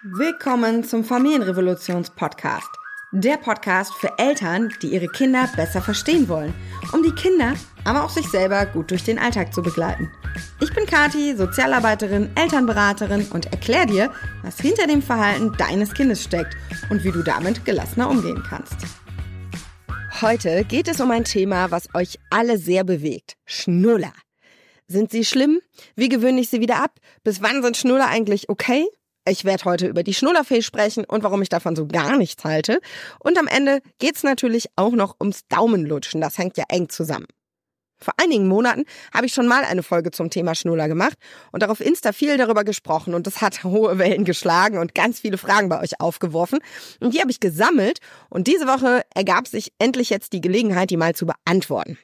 Willkommen zum Familienrevolutions-Podcast. Der Podcast für Eltern, die ihre Kinder besser verstehen wollen, um die Kinder, aber auch sich selber gut durch den Alltag zu begleiten. Ich bin Kathi, Sozialarbeiterin, Elternberaterin und erkläre dir, was hinter dem Verhalten deines Kindes steckt und wie du damit gelassener umgehen kannst. Heute geht es um ein Thema, was euch alle sehr bewegt. Schnuller. Sind sie schlimm? Wie gewöhne ich sie wieder ab? Bis wann sind Schnuller eigentlich okay? Ich werde heute über die Schnullerfee sprechen und warum ich davon so gar nichts halte. Und am Ende geht's natürlich auch noch ums Daumenlutschen. Das hängt ja eng zusammen. Vor einigen Monaten habe ich schon mal eine Folge zum Thema Schnuller gemacht und auch auf Insta viel darüber gesprochen. Und das hat hohe Wellen geschlagen und ganz viele Fragen bei euch aufgeworfen. Und die habe ich gesammelt und diese Woche ergab sich endlich jetzt die Gelegenheit, die mal zu beantworten.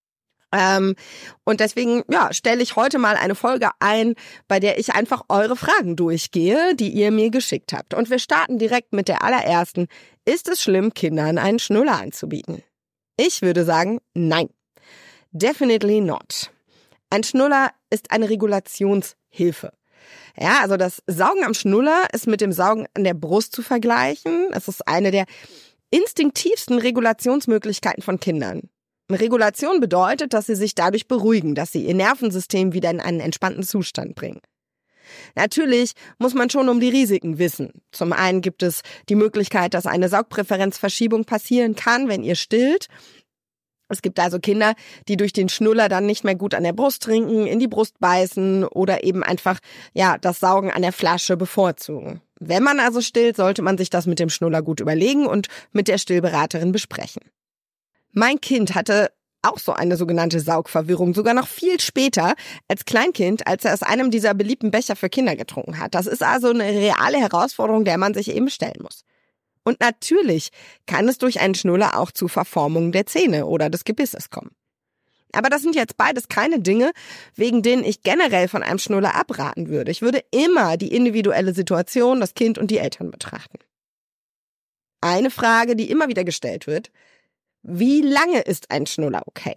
Und deswegen stelle ich heute mal eine Folge ein, bei der ich einfach eure Fragen durchgehe, die ihr mir geschickt habt. Und wir starten direkt mit der allerersten. Ist es schlimm, Kindern einen Schnuller anzubieten? Ich würde sagen, nein. Definitely not. Ein Schnuller ist eine Regulationshilfe. Ja, also das Saugen am Schnuller ist mit dem Saugen an der Brust zu vergleichen. Es ist eine der instinktivsten Regulationsmöglichkeiten von Kindern. Regulation bedeutet, dass sie sich dadurch beruhigen, dass sie ihr Nervensystem wieder in einen entspannten Zustand bringen. Natürlich muss man schon um die Risiken wissen. Zum einen gibt es die Möglichkeit, dass eine Saugpräferenzverschiebung passieren kann, wenn ihr stillt. Es gibt also Kinder, die durch den Schnuller dann nicht mehr gut an der Brust trinken, in die Brust beißen oder eben einfach das Saugen an der Flasche bevorzugen. Wenn man also stillt, sollte man sich das mit dem Schnuller gut überlegen und mit der Stillberaterin besprechen. Mein Kind hatte auch so eine sogenannte Saugverwirrung, sogar noch viel später als Kleinkind, als er aus einem dieser beliebten Becher für Kinder getrunken hat. Das ist also eine reale Herausforderung, der man sich eben stellen muss. Und natürlich kann es durch einen Schnuller auch zu Verformungen der Zähne oder des Gebisses kommen. Aber das sind jetzt beides keine Dinge, wegen denen ich generell von einem Schnuller abraten würde. Ich würde immer die individuelle Situation, das Kind und die Eltern betrachten. Eine Frage, die immer wieder gestellt wird: Wie lange ist ein Schnuller okay?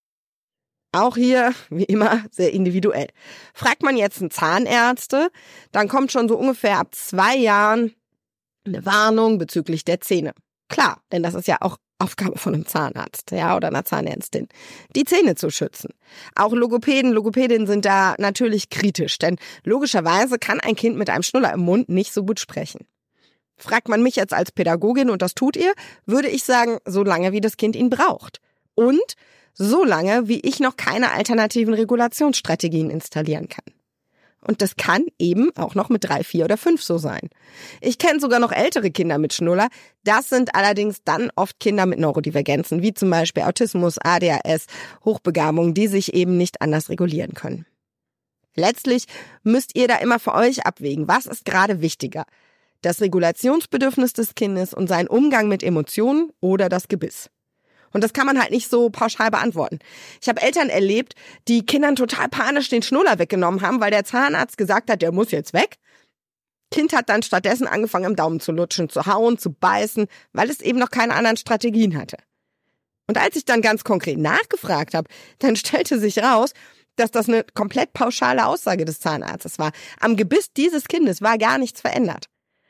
Auch hier, wie immer, sehr individuell. Fragt man jetzt einen Zahnärzte, dann kommt schon so ungefähr ab 2 Jahren eine Warnung bezüglich der Zähne. Klar, denn das ist ja auch Aufgabe von einem Zahnarzt, oder einer Zahnärztin, die Zähne zu schützen. Auch Logopädinnen sind da natürlich kritisch, denn logischerweise kann ein Kind mit einem Schnuller im Mund nicht so gut sprechen. Fragt man mich jetzt als Pädagogin, und das tut ihr, würde ich sagen, so lange wie das Kind ihn braucht. Und so lange, wie ich noch keine alternativen Regulationsstrategien installieren kann. Und das kann eben auch noch mit 3, 4 oder 5 so sein. Ich kenne sogar noch ältere Kinder mit Schnuller. Das sind allerdings dann oft Kinder mit Neurodivergenzen, wie zum Beispiel Autismus, ADHS, Hochbegabung, die sich eben nicht anders regulieren können. Letztlich müsst ihr da immer für euch abwägen, was ist gerade wichtiger: Das Regulationsbedürfnis des Kindes und sein Umgang mit Emotionen oder das Gebiss. Und das kann man halt nicht so pauschal beantworten. Ich habe Eltern erlebt, die Kindern total panisch den Schnuller weggenommen haben, weil der Zahnarzt gesagt hat, der muss jetzt weg. Kind hat dann stattdessen angefangen, am Daumen zu lutschen, zu hauen, zu beißen, weil es eben noch keine anderen Strategien hatte. Und als ich dann ganz konkret nachgefragt habe, dann stellte sich raus, dass das eine komplett pauschale Aussage des Zahnarztes war. Am Gebiss dieses Kindes war gar nichts verändert.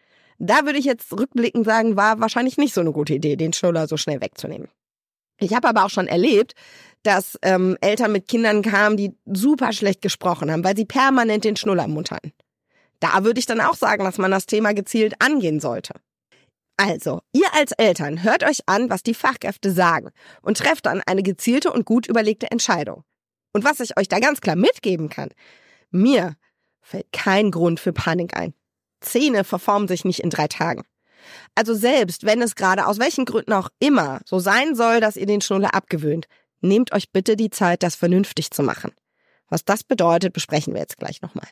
Da würde ich jetzt rückblickend sagen, war wahrscheinlich nicht so eine gute Idee, den Schnuller so schnell wegzunehmen. Ich habe aber auch schon erlebt, dass Eltern mit Kindern kamen, die super schlecht gesprochen haben, weil sie permanent den Schnuller im Mund hatten. Da würde ich dann auch sagen, dass man das Thema gezielt angehen sollte. Also, ihr als Eltern hört euch an, was die Fachkräfte sagen und trefft dann eine gezielte und gut überlegte Entscheidung. Und was ich euch da ganz klar mitgeben kann: Mir fällt kein Grund für Panik ein. Zähne verformen sich nicht in 3 Tagen. Also selbst wenn es gerade aus welchen Gründen auch immer so sein soll, dass ihr den Schnuller abgewöhnt, nehmt euch bitte die Zeit, das vernünftig zu machen. Was das bedeutet, besprechen wir jetzt gleich nochmal.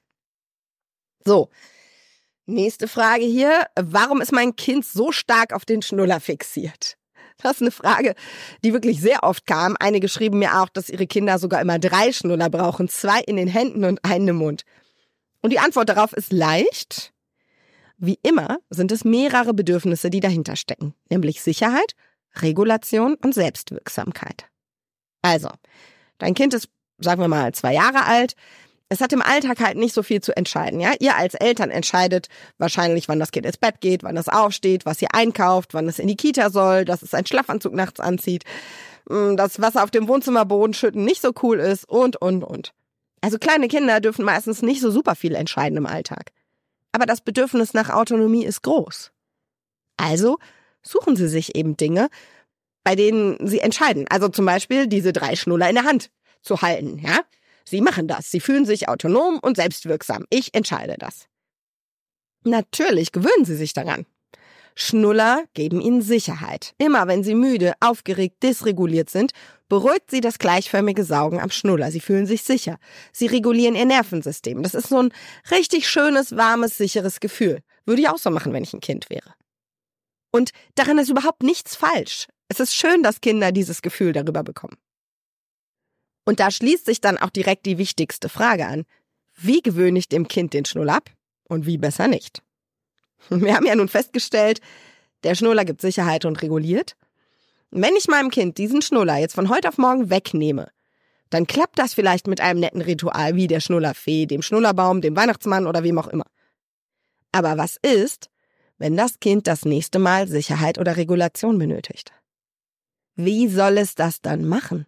So, nächste Frage hier. Warum ist mein Kind so stark auf den Schnuller fixiert? Das ist eine Frage, die wirklich sehr oft kam. Einige schrieben mir auch, dass ihre Kinder sogar immer 3 Schnuller brauchen, 2 in den Händen und einen im Mund. Und die Antwort darauf ist leicht. Wie immer sind es mehrere Bedürfnisse, die dahinter stecken, nämlich Sicherheit, Regulation und Selbstwirksamkeit. Also, dein Kind ist, sagen wir mal, 2 Jahre alt. Es hat im Alltag halt nicht so viel zu entscheiden, ja. Ihr als Eltern entscheidet wahrscheinlich, wann das Kind ins Bett geht, wann es aufsteht, was ihr einkauft, wann es in die Kita soll, dass es einen Schlafanzug nachts anzieht, das Wasser auf dem Wohnzimmerboden schütten nicht so cool ist und. Also kleine Kinder dürfen meistens nicht so super viel entscheiden im Alltag. Aber das Bedürfnis nach Autonomie ist groß. Also suchen sie sich eben Dinge, bei denen sie entscheiden. Also zum Beispiel diese 3 Schnuller in der Hand zu halten, ja. Sie machen das. Sie fühlen sich autonom und selbstwirksam. Ich entscheide das. Natürlich gewöhnen sie sich daran. Schnuller geben ihnen Sicherheit. Immer wenn sie müde, aufgeregt, dysreguliert sind, beruhigt sie das gleichförmige Saugen am Schnuller. Sie fühlen sich sicher. Sie regulieren ihr Nervensystem. Das ist so ein richtig schönes, warmes, sicheres Gefühl. Würde ich auch so machen, wenn ich ein Kind wäre. Und daran ist überhaupt nichts falsch. Es ist schön, dass Kinder dieses Gefühl darüber bekommen. Und da schließt sich dann auch direkt die wichtigste Frage an. Wie gewöhne ich dem Kind den Schnuller ab und wie besser nicht? Wir haben ja nun festgestellt, der Schnuller gibt Sicherheit und reguliert. Wenn ich meinem Kind diesen Schnuller jetzt von heute auf morgen wegnehme, dann klappt das vielleicht mit einem netten Ritual wie der Schnullerfee, dem Schnullerbaum, dem Weihnachtsmann oder wem auch immer. Aber was ist, wenn das Kind das nächste Mal Sicherheit oder Regulation benötigt? Wie soll es das dann machen?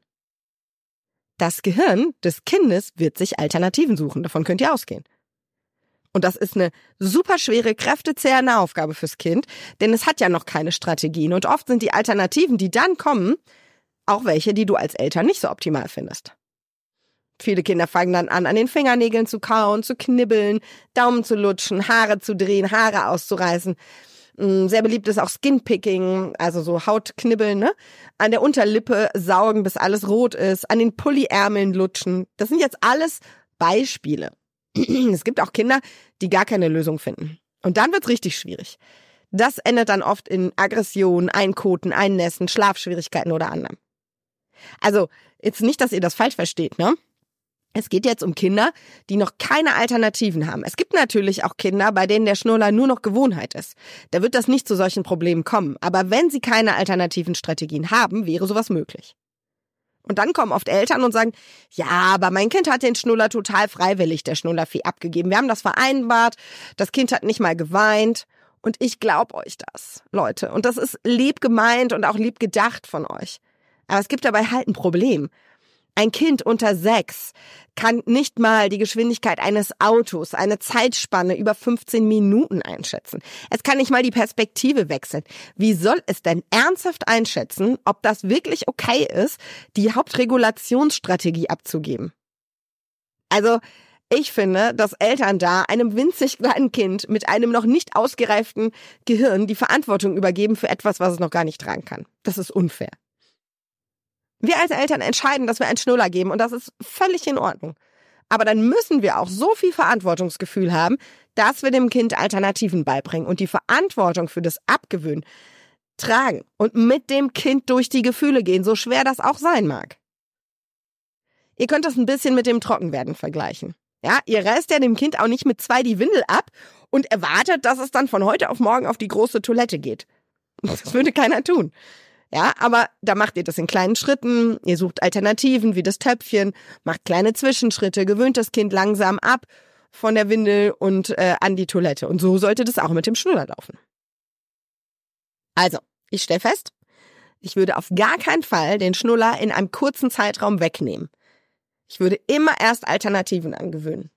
Das Gehirn des Kindes wird sich Alternativen suchen, davon könnt ihr ausgehen. Und das ist eine super schwere, kräftezehrende Aufgabe fürs Kind, denn es hat ja noch keine Strategien und oft sind die Alternativen, die dann kommen, auch welche, die du als Eltern nicht so optimal findest. Viele Kinder fangen dann an den Fingernägeln zu kauen, zu knibbeln, Daumen zu lutschen, Haare zu drehen, Haare auszureißen. Sehr beliebt ist auch Skinpicking, also so Hautknibbeln, ne? An der Unterlippe saugen, bis alles rot ist, an den Pulliärmeln lutschen. Das sind jetzt alles Beispiele. Es gibt auch Kinder, die gar keine Lösung finden. Und dann wird's richtig schwierig. Das endet dann oft in Aggression, Einkoten, Einnässen, Schlafschwierigkeiten oder anderem. Also, jetzt nicht, dass ihr das falsch versteht, ne? Es geht jetzt um Kinder, die noch keine Alternativen haben. Es gibt natürlich auch Kinder, bei denen der Schnuller nur noch Gewohnheit ist. Da wird das nicht zu solchen Problemen kommen. Aber wenn sie keine alternativen Strategien haben, wäre sowas möglich. Und dann kommen oft Eltern und sagen, ja, aber mein Kind hat den Schnuller total freiwillig, der Schnullerfee, abgegeben. Wir haben das vereinbart, das Kind hat nicht mal geweint. Und ich glaube euch das, Leute. Und das ist lieb gemeint und auch lieb gedacht von euch. Aber es gibt dabei halt ein Problem. Ein Kind unter 6 kann nicht mal die Geschwindigkeit eines Autos, eine Zeitspanne über 15 Minuten einschätzen. Es kann nicht mal die Perspektive wechseln. Wie soll es denn ernsthaft einschätzen, ob das wirklich okay ist, die Hauptregulationsstrategie abzugeben? Also, ich finde, dass Eltern da einem winzig kleinen Kind mit einem noch nicht ausgereiften Gehirn die Verantwortung übergeben für etwas, was es noch gar nicht tragen kann. Das ist unfair. Wir als Eltern entscheiden, dass wir einen Schnuller geben und das ist völlig in Ordnung. Aber dann müssen wir auch so viel Verantwortungsgefühl haben, dass wir dem Kind Alternativen beibringen und die Verantwortung für das Abgewöhnen tragen und mit dem Kind durch die Gefühle gehen, so schwer das auch sein mag. Ihr könnt das ein bisschen mit dem Trockenwerden vergleichen. Ja, ihr reißt ja dem Kind auch nicht mit 2 die Windel ab und erwartet, dass es dann von heute auf morgen auf die große Toilette geht. Das würde keiner tun. Ja, aber da macht ihr das in kleinen Schritten, ihr sucht Alternativen wie das Töpfchen, macht kleine Zwischenschritte, gewöhnt das Kind langsam ab von der Windel und an die Toilette. Und so sollte das auch mit dem Schnuller laufen. Also, ich stelle fest, ich würde auf gar keinen Fall den Schnuller in einem kurzen Zeitraum wegnehmen. Ich würde immer erst Alternativen angewöhnen.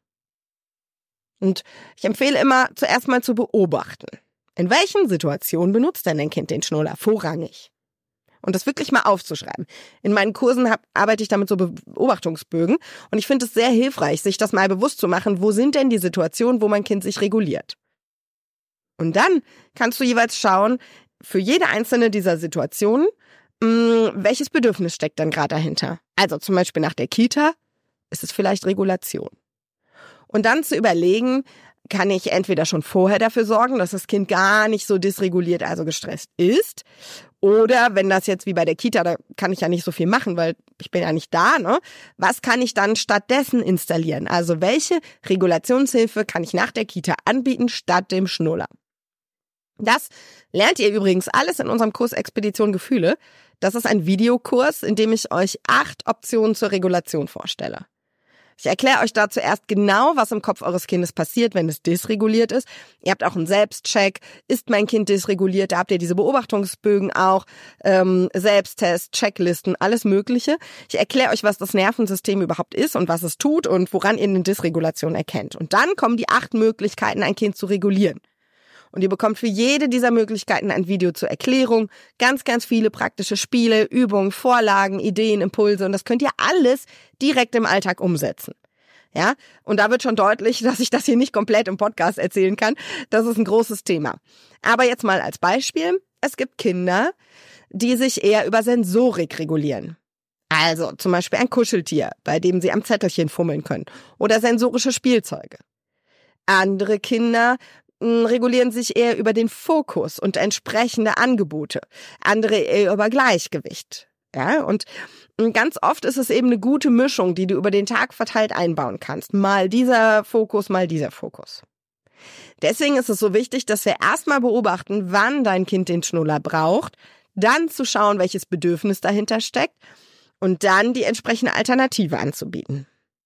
Und ich empfehle immer, zuerst mal zu beobachten. In welchen Situationen benutzt denn dein Kind den Schnuller vorrangig? Und das wirklich mal aufzuschreiben. In meinen Kursen arbeite ich damit so Beobachtungsbögen und ich finde es sehr hilfreich, sich das mal bewusst zu machen, wo sind denn die Situationen, wo mein Kind sich reguliert. Und dann kannst du jeweils schauen, für jede einzelne dieser Situationen, welches Bedürfnis steckt dann gerade dahinter. Also zum Beispiel nach der Kita ist es vielleicht Regulation. Und dann zu überlegen, kann ich entweder schon vorher dafür sorgen, dass das Kind gar nicht so dysreguliert, also gestresst ist. Oder wenn das jetzt wie bei der Kita, da kann ich ja nicht so viel machen, weil ich bin ja nicht da, ne? Was kann ich dann stattdessen installieren? Also welche Regulationshilfe kann ich nach der Kita anbieten statt dem Schnuller? Das lernt ihr übrigens alles in unserem Kurs Expedition Gefühle. Das ist ein Videokurs, in dem ich euch 8 Optionen zur Regulation vorstelle. Ich erkläre euch da zuerst genau, was im Kopf eures Kindes passiert, wenn es dysreguliert ist. Ihr habt auch einen Selbstcheck. Ist mein Kind dysreguliert? Da habt ihr diese Beobachtungsbögen auch, Selbsttest, Checklisten, alles Mögliche. Ich erkläre euch, was das Nervensystem überhaupt ist und was es tut und woran ihr eine Dysregulation erkennt. Und dann kommen die 8 Möglichkeiten, ein Kind zu regulieren. Und ihr bekommt für jede dieser Möglichkeiten ein Video zur Erklärung, ganz, ganz viele praktische Spiele, Übungen, Vorlagen, Ideen, Impulse und das könnt ihr alles direkt im Alltag umsetzen. Ja, und da wird schon deutlich, dass ich das hier nicht komplett im Podcast erzählen kann. Das ist ein großes Thema. Aber jetzt mal als Beispiel. Es gibt Kinder, die sich eher über Sensorik regulieren. Also zum Beispiel ein Kuscheltier, bei dem sie am Zettelchen fummeln können. Oder sensorische Spielzeuge. Andere Kinder regulieren sich eher über den Fokus und entsprechende Angebote. Andere eher über Gleichgewicht. Ja, und ganz oft ist es eben eine gute Mischung, die du über den Tag verteilt einbauen kannst. Mal dieser Fokus, mal dieser Fokus. Deswegen ist es so wichtig, dass wir erstmal beobachten, wann dein Kind den Schnuller braucht, dann zu schauen, welches Bedürfnis dahinter steckt und dann die entsprechende Alternative anzubieten.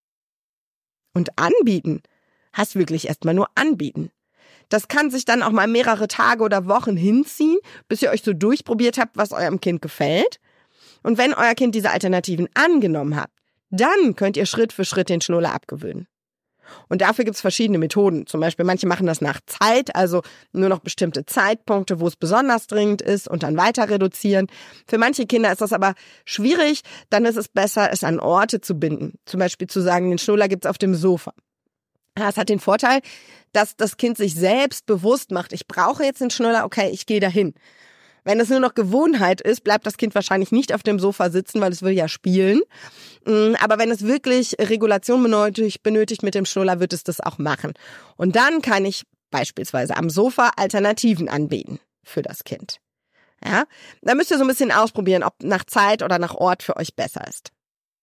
Und anbieten heißt wirklich erstmal nur anbieten. Das kann sich dann auch mal mehrere Tage oder Wochen hinziehen, bis ihr euch so durchprobiert habt, was eurem Kind gefällt. Und wenn euer Kind diese Alternativen angenommen hat, dann könnt ihr Schritt für Schritt den Schnuller abgewöhnen. Und dafür gibt's verschiedene Methoden. Zum Beispiel manche machen das nach Zeit, also nur noch bestimmte Zeitpunkte, wo es besonders dringend ist und dann weiter reduzieren. Für manche Kinder ist das aber schwierig, dann ist es besser, es an Orte zu binden. Zum Beispiel zu sagen, den Schnuller gibt's auf dem Sofa. Das hat den Vorteil, dass das Kind sich selbst bewusst macht, ich brauche jetzt den Schnuller, okay, ich gehe dahin. Wenn es nur noch Gewohnheit ist, bleibt das Kind wahrscheinlich nicht auf dem Sofa sitzen, weil es will ja spielen. Aber wenn es wirklich Regulation benötigt mit dem Schnuller, wird es das auch machen. Und dann kann ich beispielsweise am Sofa Alternativen anbieten für das Kind. Ja, da müsst ihr so ein bisschen ausprobieren, ob nach Zeit oder nach Ort für euch besser ist.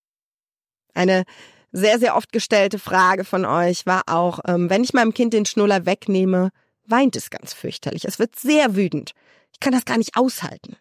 Eine sehr, sehr oft gestellte Frage von euch war auch, wenn ich meinem Kind den Schnuller wegnehme, weint es ganz fürchterlich. Es wird sehr wütend. Ich kann das gar nicht aushalten.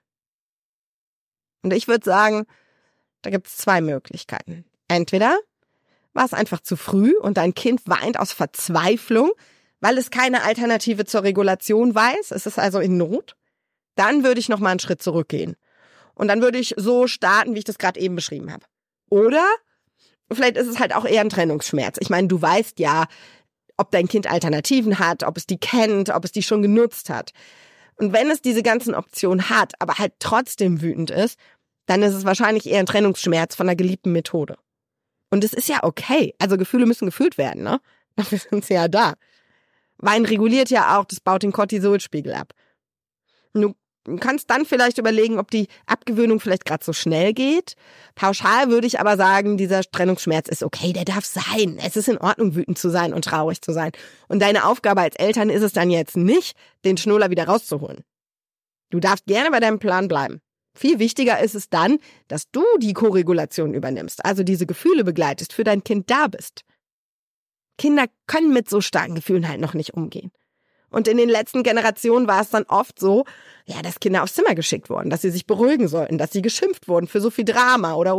Und ich würde sagen, da gibt es 2 Möglichkeiten. Entweder war es einfach zu früh und dein Kind weint aus Verzweiflung, weil es keine Alternative zur Regulation weiß. Es ist also in Not. Dann würde ich nochmal einen Schritt zurückgehen. Und dann würde ich so starten, wie ich das gerade eben beschrieben habe. Oder vielleicht ist es halt auch eher ein Trennungsschmerz. Ich meine, du weißt ja, ob dein Kind Alternativen hat, ob es die kennt, ob es die schon genutzt hat. Und wenn es diese ganzen Optionen hat, aber halt trotzdem wütend ist, dann ist es wahrscheinlich eher ein Trennungsschmerz von einer geliebten Methode. Und es ist ja okay. Also Gefühle müssen gefühlt werden, ne? Dafür sind sie ja da. Wein reguliert ja auch, das baut den Cortisolspiegel ab. Du kannst dann vielleicht überlegen, ob die Abgewöhnung vielleicht gerade so schnell geht. Pauschal würde ich aber sagen, dieser Trennungsschmerz ist okay, der darf sein. Es ist in Ordnung, wütend zu sein und traurig zu sein. Und deine Aufgabe als Eltern ist es dann jetzt nicht, den Schnuller wieder rauszuholen. Du darfst gerne bei deinem Plan bleiben. Viel wichtiger ist es dann, dass du die Koregulation übernimmst, also diese Gefühle begleitest, für dein Kind da bist. Kinder können mit so starken Gefühlen halt noch nicht umgehen. Und in den letzten Generationen war es dann oft so, ja, dass Kinder aufs Zimmer geschickt wurden, dass sie sich beruhigen sollten, dass sie geschimpft wurden für so viel Drama oder.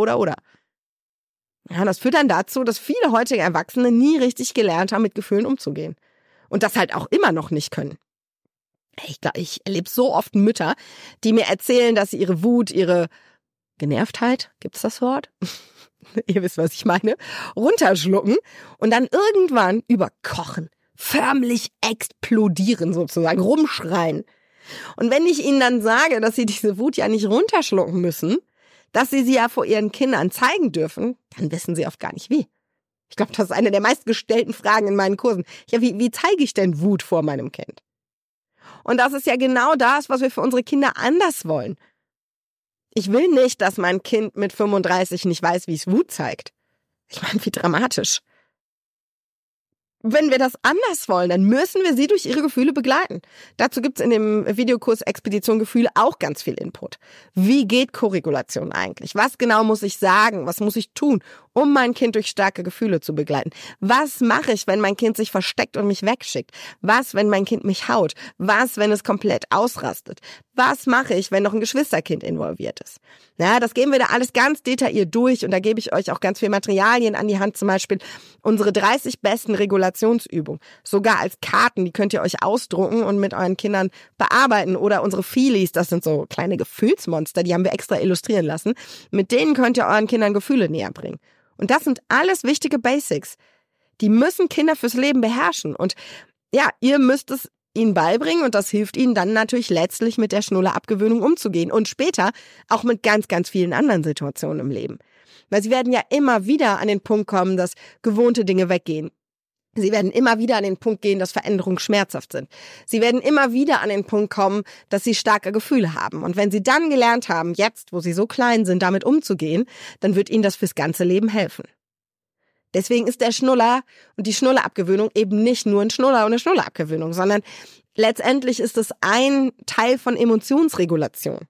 Ja, das führt dann dazu, dass viele heutige Erwachsene nie richtig gelernt haben, mit Gefühlen umzugehen. Und das halt auch immer noch nicht können. Ich erlebe so oft Mütter, die mir erzählen, dass sie ihre Wut, ihre Genervtheit, gibt's das Wort? Ihr wisst, was ich meine, runterschlucken und dann irgendwann überkochen. Förmlich explodieren sozusagen, rumschreien. Und wenn ich ihnen dann sage, dass sie diese Wut ja nicht runterschlucken müssen, dass sie ja vor ihren Kindern zeigen dürfen, dann wissen sie oft gar nicht wie. Ich glaube, das ist eine der meistgestellten Fragen in meinen Kursen. Ja, wie zeige ich denn Wut vor meinem Kind? Und das ist ja genau das, was wir für unsere Kinder anders wollen. Ich will nicht, dass mein Kind mit 35 nicht weiß, wie es Wut zeigt. Ich meine, wie dramatisch. Wenn wir das anders wollen, dann müssen wir sie durch ihre Gefühle begleiten. Dazu gibt's in dem Videokurs Expedition Gefühle auch ganz viel Input. Wie geht Koregulation eigentlich? Was genau muss ich sagen? Was muss ich tun, um mein Kind durch starke Gefühle zu begleiten? Was mache ich, wenn mein Kind sich versteckt und mich wegschickt? Was, wenn mein Kind mich haut? Was, wenn es komplett ausrastet? Was mache ich, wenn noch ein Geschwisterkind involviert ist? Ja, das gehen wir da alles ganz detailliert durch und da gebe ich euch auch ganz viel Materialien an die Hand, zum Beispiel unsere 30 besten Regulationsübungen, sogar als Karten, die könnt ihr euch ausdrucken und mit euren Kindern bearbeiten, oder unsere Feelies, das sind so kleine Gefühlsmonster, die haben wir extra illustrieren lassen, mit denen könnt ihr euren Kindern Gefühle näher bringen. Und das sind alles wichtige Basics. Die müssen Kinder fürs Leben beherrschen und ja, ihr müsst es ihnen beibringen und das hilft ihnen dann natürlich letztlich mit der Schnuller-Abgewöhnung umzugehen und später auch mit ganz, ganz vielen anderen Situationen im Leben. Weil sie werden ja immer wieder an den Punkt kommen, dass gewohnte Dinge weggehen. Sie werden immer wieder an den Punkt gehen, dass Veränderungen schmerzhaft sind. Sie werden immer wieder an den Punkt kommen, dass sie starke Gefühle haben. Und wenn sie dann gelernt haben, jetzt, wo sie so klein sind, damit umzugehen, dann wird ihnen das fürs ganze Leben helfen. Deswegen ist der Schnuller und die Schnuller-Abgewöhnung eben nicht nur ein Schnuller und eine Schnuller-Abgewöhnung, sondern letztendlich ist es ein Teil von Emotionsregulation.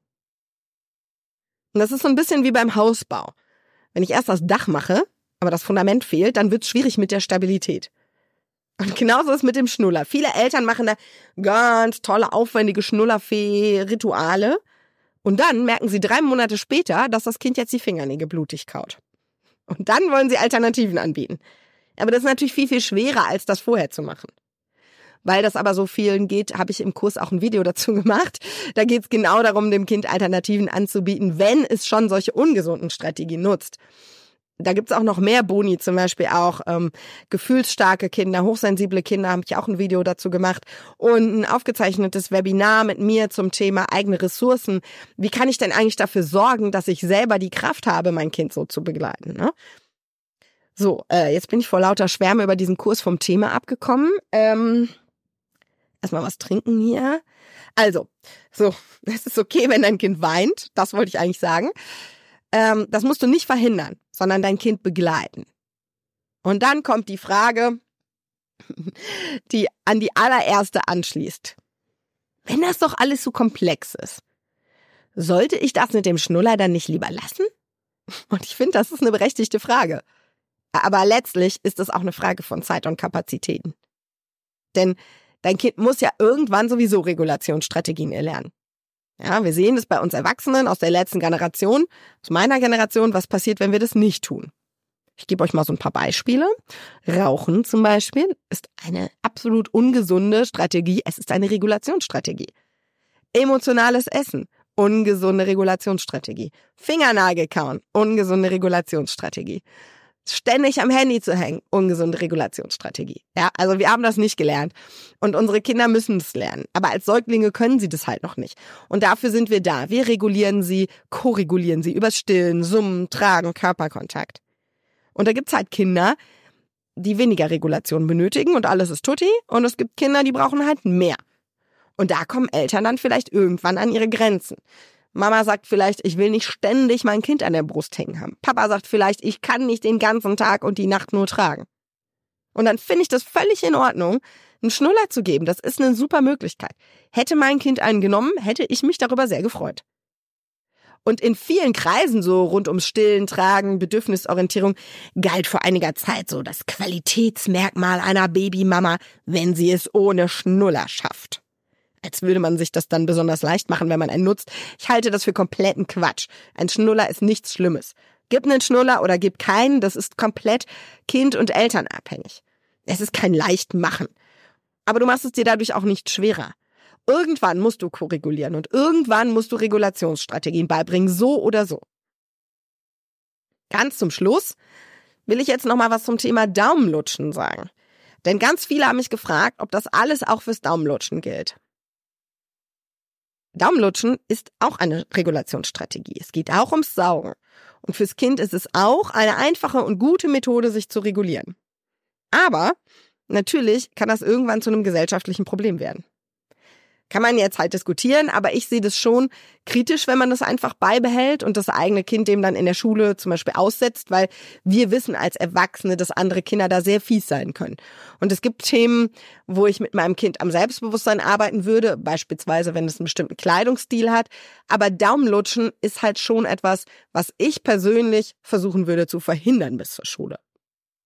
Und das ist so ein bisschen wie beim Hausbau. Wenn ich erst das Dach mache, aber das Fundament fehlt, dann wird es schwierig mit der Stabilität. Und genauso ist es mit dem Schnuller. Viele Eltern machen da ganz tolle, aufwendige Schnullerfee-Rituale und dann merken sie 3 Monate später, dass das Kind jetzt die Fingernägel blutig kaut. Und dann wollen sie Alternativen anbieten. Aber das ist natürlich viel, viel schwerer, als das vorher zu machen. Weil das aber so vielen geht, habe ich im Kurs auch ein Video dazu gemacht. Da geht es genau darum, dem Kind Alternativen anzubieten, wenn es schon solche ungesunden Strategien nutzt. Da gibt's auch noch mehr Boni, zum Beispiel auch gefühlsstarke Kinder, hochsensible Kinder, habe ich auch ein Video dazu gemacht und ein aufgezeichnetes Webinar mit mir zum Thema eigene Ressourcen. Wie kann ich denn eigentlich dafür sorgen, dass ich selber die Kraft habe, mein Kind so zu begleiten, ne? So, jetzt bin ich vor lauter Schwärme über diesen Kurs vom Thema abgekommen. Erstmal was trinken hier. Also, so, es ist okay, wenn dein Kind weint, das wollte ich eigentlich sagen. Das musst du nicht verhindern, sondern dein Kind begleiten. Und dann kommt die Frage, die an die allererste anschließt. Wenn das doch alles so komplex ist, sollte ich das mit dem Schnuller dann nicht lieber lassen? Und ich finde, das ist eine berechtigte Frage. Aber letztlich ist es auch eine Frage von Zeit und Kapazitäten. Denn dein Kind muss ja irgendwann sowieso Regulationsstrategien erlernen. Ja, wir sehen das bei uns Erwachsenen aus der letzten Generation, aus meiner Generation, was passiert, wenn wir das nicht tun. Ich gebe euch mal so ein paar Beispiele. Rauchen zum Beispiel ist eine absolut ungesunde Strategie. Es ist eine Regulationsstrategie. Emotionales Essen, ungesunde Regulationsstrategie. Fingernagel kauen, ungesunde Regulationsstrategie. Ständig am Handy zu hängen, ungesunde Regulationsstrategie. Ja, also wir haben das nicht gelernt. Und unsere Kinder müssen es lernen. Aber als Säuglinge können sie das halt noch nicht. Und dafür sind wir da. Wir regulieren sie, koregulieren sie übers Stillen, Summen, Tragen, Körperkontakt. Und da gibt's halt Kinder, die weniger Regulation benötigen und alles ist tutti. Und es gibt Kinder, die brauchen halt mehr. Und da kommen Eltern dann vielleicht irgendwann an ihre Grenzen. Mama sagt vielleicht, ich will nicht ständig mein Kind an der Brust hängen haben. Papa sagt vielleicht, ich kann nicht den ganzen Tag und die Nacht nur tragen. Und dann finde ich das völlig in Ordnung, einen Schnuller zu geben. Das ist eine super Möglichkeit. Hätte mein Kind einen genommen, hätte ich mich darüber sehr gefreut. Und in vielen Kreisen so rund ums Stillen, Tragen, Bedürfnisorientierung galt vor einiger Zeit so das Qualitätsmerkmal einer Babymama, wenn sie es ohne Schnuller schafft. Als würde man sich das dann besonders leicht machen, wenn man einen nutzt. Ich halte das für kompletten Quatsch. Ein Schnuller ist nichts Schlimmes. Gib einen Schnuller oder gib keinen, das ist komplett kind- und elternabhängig. Es ist kein Leichtmachen. Aber du machst es dir dadurch auch nicht schwerer. Irgendwann musst du koregulieren und irgendwann musst du Regulationsstrategien beibringen, so oder so. Ganz zum Schluss will ich jetzt noch mal was zum Thema Daumenlutschen sagen. Denn ganz viele haben mich gefragt, ob das alles auch fürs Daumenlutschen gilt. Daumenlutschen ist auch eine Regulationsstrategie. Es geht auch ums Saugen. Und fürs Kind ist es auch eine einfache und gute Methode, sich zu regulieren. Aber natürlich kann das irgendwann zu einem gesellschaftlichen Problem werden. Kann man jetzt halt diskutieren, aber ich sehe das schon kritisch, wenn man das einfach beibehält und das eigene Kind dem dann in der Schule zum Beispiel aussetzt, weil wir wissen als Erwachsene, dass andere Kinder da sehr fies sein können. Und es gibt Themen, wo ich mit meinem Kind am Selbstbewusstsein arbeiten würde, beispielsweise wenn es einen bestimmten Kleidungsstil hat. Aber Daumenlutschen ist halt schon etwas, was ich persönlich versuchen würde zu verhindern bis zur Schule.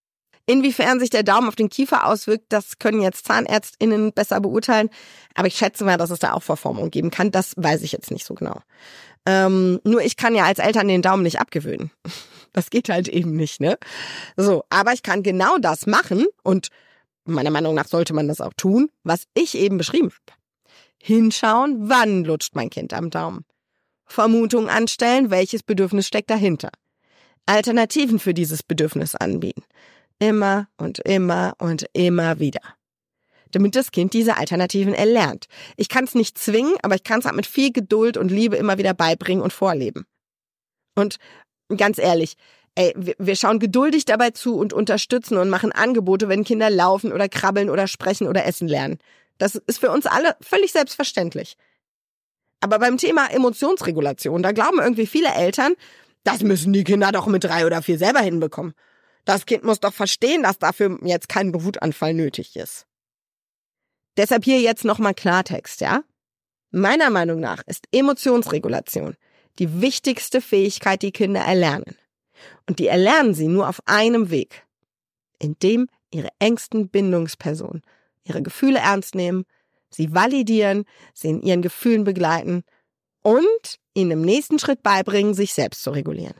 Inwiefern sich der Daumen auf den Kiefer auswirkt, das können jetzt ZahnärztInnen besser beurteilen. Aber ich schätze mal, dass es da auch Verformung geben kann. Das weiß ich jetzt nicht so genau. Nur ich kann ja als Eltern den Daumen nicht abgewöhnen. Das geht halt eben nicht, ne? So, aber ich kann genau das machen und meiner Meinung nach sollte man das auch tun, was ich eben beschrieben habe. Hinschauen, wann lutscht mein Kind am Daumen. Vermutungen anstellen, welches Bedürfnis steckt dahinter. Alternativen für dieses Bedürfnis anbieten. Immer und immer und immer wieder. Damit das Kind diese Alternativen erlernt. Ich kann es nicht zwingen, aber ich kann es halt mit viel Geduld und Liebe immer wieder beibringen und vorleben. Und ganz ehrlich, wir schauen geduldig dabei zu und unterstützen und machen Angebote, wenn Kinder laufen oder krabbeln oder sprechen oder essen lernen. Das ist für uns alle völlig selbstverständlich. Aber beim Thema Emotionsregulation, da glauben irgendwie viele Eltern, das müssen die Kinder doch mit 3 oder 4 selber hinbekommen. Das Kind muss doch verstehen, dass dafür jetzt kein Wutanfall nötig ist. Deshalb hier jetzt nochmal Klartext, ja? Meiner Meinung nach ist Emotionsregulation die wichtigste Fähigkeit, die Kinder erlernen. Und die erlernen sie nur auf einem Weg. Indem ihre engsten Bindungspersonen ihre Gefühle ernst nehmen, sie validieren, sie in ihren Gefühlen begleiten und ihnen im nächsten Schritt beibringen, sich selbst zu regulieren.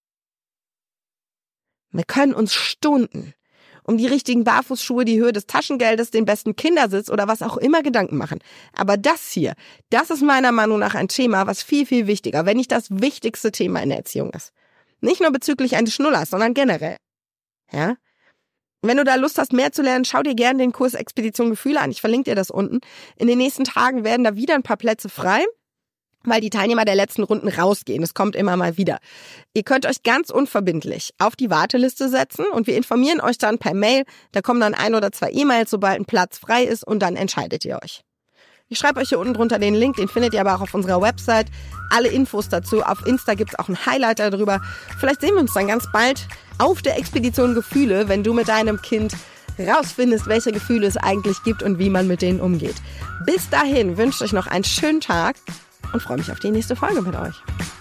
Wir können uns Stunden um die richtigen Barfußschuhe, die Höhe des Taschengeldes, den besten Kindersitz oder was auch immer Gedanken machen. Aber das hier, das ist meiner Meinung nach ein Thema, was viel, viel wichtiger, wenn nicht das wichtigste Thema in der Erziehung ist. Nicht nur bezüglich eines Schnullers, sondern generell. Ja? Wenn du da Lust hast, mehr zu lernen, schau dir gerne den Kurs Expedition Gefühle an. Ich verlinke dir das unten. In den nächsten Tagen werden da wieder ein paar Plätze frei, weil die Teilnehmer der letzten Runden rausgehen. Es kommt immer mal wieder. Ihr könnt euch ganz unverbindlich auf die Warteliste setzen und wir informieren euch dann per Mail. Da kommen dann 1 oder 2 E-Mails, sobald ein Platz frei ist und dann entscheidet ihr euch. Ich schreibe euch hier unten drunter den Link, den findet ihr aber auch auf unserer Website. Alle Infos dazu. Auf Insta gibt's auch einen Highlighter darüber. Vielleicht sehen wir uns dann ganz bald auf der Expedition Gefühle, wenn du mit deinem Kind rausfindest, welche Gefühle es eigentlich gibt und wie man mit denen umgeht. Bis dahin wünsche ich euch noch einen schönen Tag und freue mich auf die nächste Folge mit euch.